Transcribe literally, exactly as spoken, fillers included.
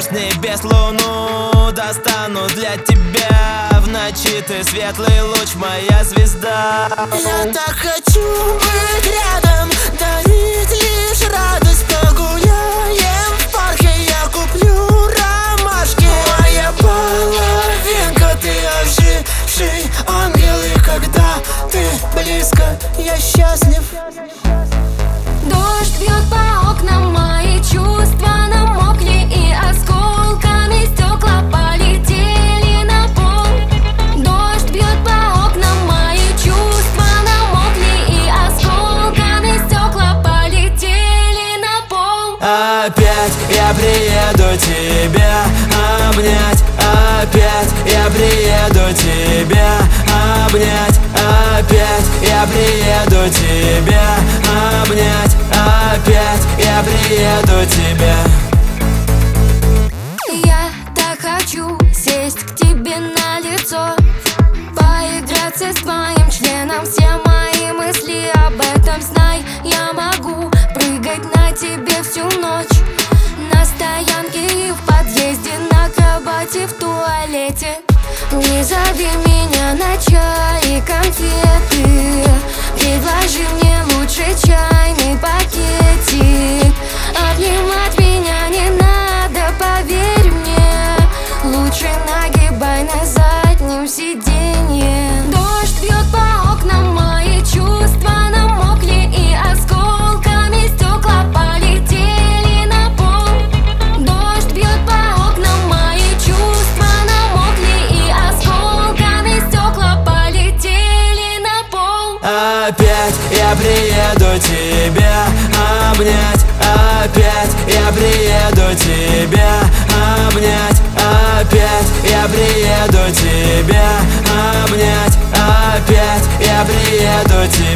с небес луну достану для тебя. В ночи ты светлый луч, моя звезда. Я так хочу быть рядом, дарить лишь радость. Погуляем в парке, я куплю ромашки. Моя половинка, ты оживший ангел. И когда ты близко, я счастлив. Дождь бьет по окнам, мои чувства намокли, и осколками стекла полетели на пол. Дождь бьет по окнам, мои чувства намокли, и осколками стекла полетели на пол. Опять я приеду тебя обнять. Опять я приеду тебя обнять. Опять я приеду тебя обнять. Опять я приеду тебя. Я так хочу сесть к тебе на лицо, поиграться с твоим членом. Все мои мысли об этом знай. Я могу прыгать на тебе всю ночь, на стоянке и в подъезде, на кровати, в туалете. Не зови меня на чай и конфеты, предложи мне лучше чайный пакетик. Обнимать меня не надо, поверь мне, лучше нагибай на заднем сиденье. Дождь бьет по окнам, мои чувства намокли, и осколками стекла полетели на пол. Дождь бьет по окнам, мои чувства намокли, и осколками стекла полетели на пол. Опять я приеду тебя обнять. Опять я приеду тебя обнять. Опять я приеду тебя обнять. Опять я приеду тебя